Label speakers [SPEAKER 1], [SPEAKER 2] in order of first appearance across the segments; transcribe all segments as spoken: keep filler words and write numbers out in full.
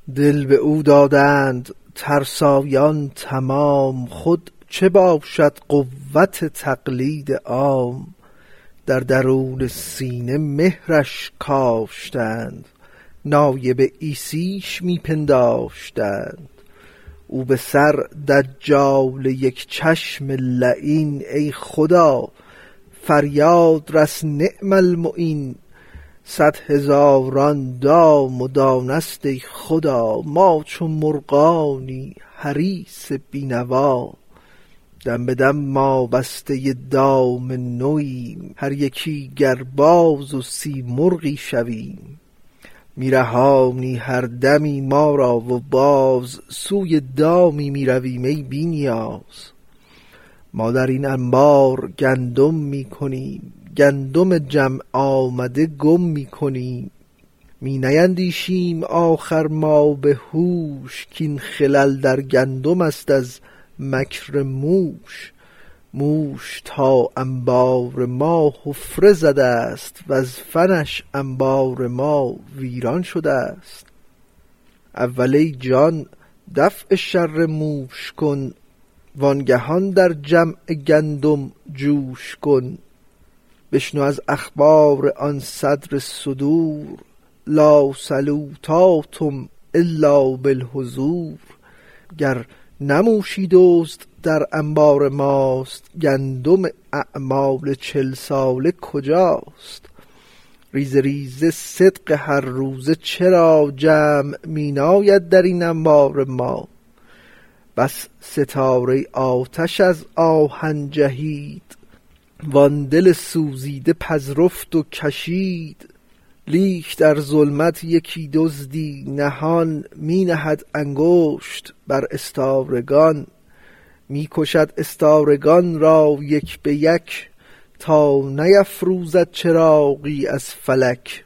[SPEAKER 1] دل به او دادند ترسایان تمام، خود چه باشد قوت تقلید عام. در درون سینه مهرش کاشتند، نایب عیسیش می پنداشتند. او به سر دجال یک چشم لعین، ای خدا فریاد رس نعم المعین. صد هزاران دام و دانست ای خدا، ما چو مرغانی حریص بینوا. دم به دم ما بسته دام نویم، هر یکی گر باز و سیمرغی شویم. می رهانی هر دمی ما را و باز، سوی دامی می رویم ای بی نیاز. ما در این انبار گندم می کنیم، گندم جمع آمده گم می کنیم. می نیندیشیم آخر ما به هوش، کین خلل در گندم است از مکر موش. موش تا انبار ما حفره زده است، و از فنش انبار ما ویران شده است. اول ای جان دفع شر موش کن، وانگهان در جمع گندم جوش کن. بشنو از اخبار آن صدر صدور، لا سلوتاتم الا بالحضور. گر نموشی دزد در انبار ماست، گندم اعمال چل ساله کجاست؟ ریزه ریزه صدق هر روزه چرا جمع می ناید در این انبار ما؟ بس ستاره آتش از آهن جهید، وان دل سوزیده پذرفت و کشید. لیک در ظلمت یکی دزدی نهان، می نهد انگشت بر استارگان. می کشد استارگان را یک به یک، تا نیفروزد چراغی از فلک.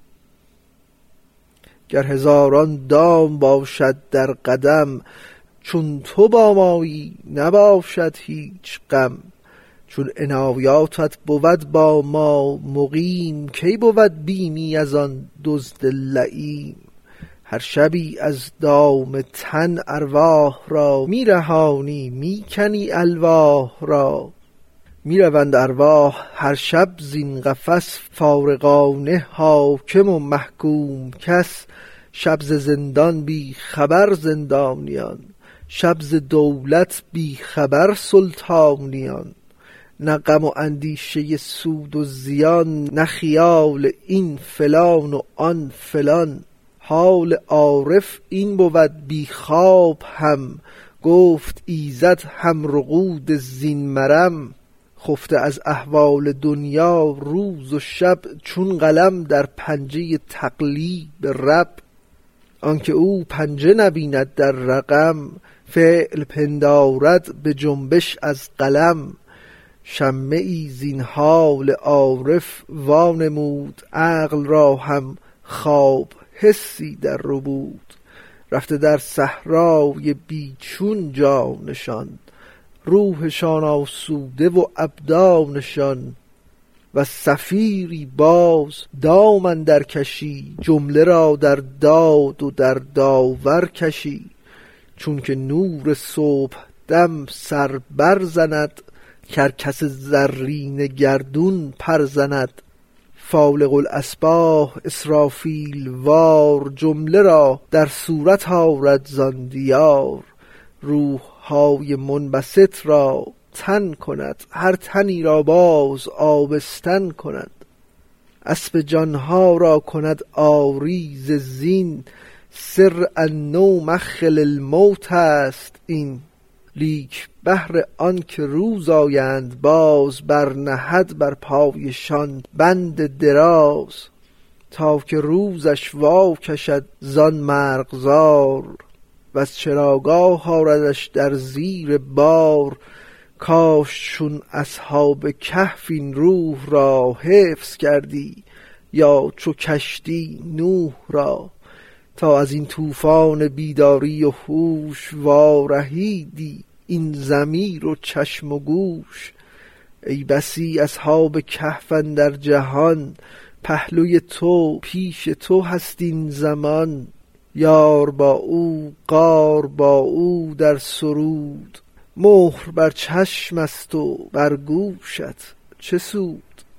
[SPEAKER 1] گر هزاران دام باشد در قدم، چون تو با مایی نباشد هیچ غم. چون عنایاتت بود با ما مقیم، کی بود بیمی از آن دزد لئیم. هر شبی از دام تن ارواح را، می رهانی می کنی الواح را. می روند ارواح هر شب زین قفس، فارغانه حاکم و محکوم کس. شب ز زندان بی خبر زندانیان، شب ز دولت بی خبر سلطانیان. نه غم و اندیشه سود و زیان، نه خیال این فلان و آن فلان. حال عارف این بود بی خواب هم، گفت ایزد هم رقود زین مرم. خفته از احوال دنیا روز و شب، چون قلم در پنجه تقلیب رب. آنکه او پنجه نبیند در رقم، فعل پندارد به جنبش از قلم. شمعی زین حال عارف وانمود، عقل را هم خواب حسی در ربود. رفته در صحرای بیچون جانشان، روحشان آسوده و ابدانشان. و صفیری باز دام اندر کشی، جمله را در داد و در داور کشی. چون که نور صبح دم سر بر زند، کرکس زرین گردون پر زند. فالق الاصباح اسرافیل وار، جمله را در صورت آرد زان دیار. روح های منبسط را تن کند، هر تنی را باز آبستن کند. اسب جانها را کند آری ز زین، سر النوم مخل الموت است این. لیک بهر آن که روز آیند باز، برنهد بر پایشان بند دراز. تا که روزش وا کشد زان مرغزار، وز چراگاه آردش در زیر بار. کاش چون اصحاب کهف این روح را، حفظ کردی یا چو کشتی نوح را. تا از این طوفان بیداری و هوش، وارهیدی این ضمیر و چشم و گوش. ای بسی اصحاب کهف اندر جهان، پهلوی تو پیش تو هست این زمان. یار با او غار با او در سرود. مهر بر چشم است و بر گوشت چه سود؟